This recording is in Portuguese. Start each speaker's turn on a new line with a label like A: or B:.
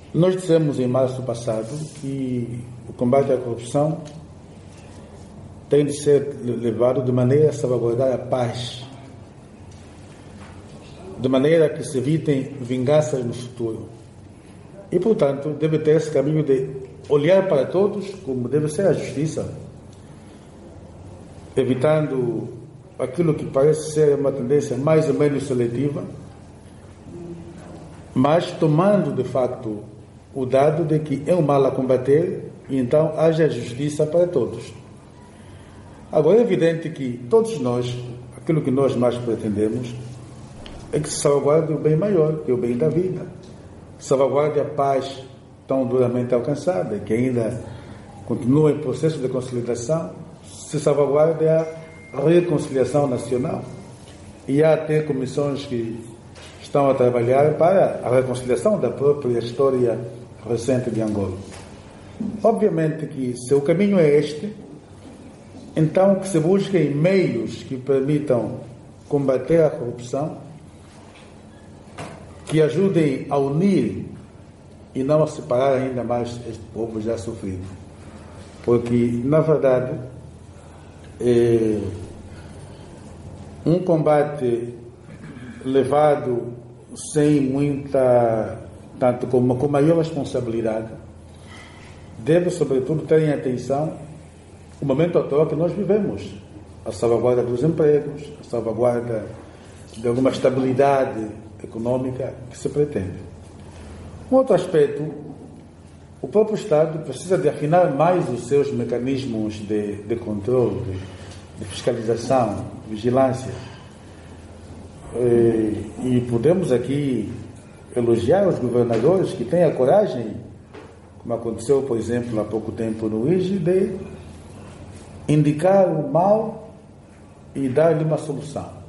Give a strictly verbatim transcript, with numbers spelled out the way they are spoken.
A: Nós dissemos em março passado que o combate à corrupção tem de ser levado de maneira a salvaguardar a paz, de maneira que se evitem vinganças no futuro. E, portanto, deve ter esse caminho de olhar para todos como deve ser a justiça, evitando aquilo que parece ser uma tendência mais ou menos seletiva, mas tomando, de facto, o dado de que é um mal a combater e então haja justiça para todos. Agora, é evidente que todos nós, aquilo que nós mais pretendemos é que se salvaguarde o bem maior, que é o bem da vida, salvaguarde a paz tão duramente alcançada, que ainda continua em processo de consolidação, se salvaguarde a reconciliação nacional. E há até comissões que estão a trabalhar para a reconciliação da própria história recente de Angola. Obviamente que, se o caminho é este, então que se busquem meios que permitam combater a corrupção, que ajudem a unir e não a separar ainda mais este povo já sofrido. Porque, na verdade, é um combate levado sem muita, tanto como com maior responsabilidade, deve, sobretudo, ter em atenção o momento atual que nós vivemos, a salvaguarda dos empregos, a salvaguarda de alguma estabilidade econômica que se pretende. Um outro aspecto, o próprio Estado precisa de afinar mais os seus mecanismos de, de controle, de, de fiscalização, de vigilância. E, e podemos aqui elogiar os governadores que têm a coragem, como aconteceu, por exemplo, há pouco tempo no I G E, de indicar o mal e dar-lhe uma solução.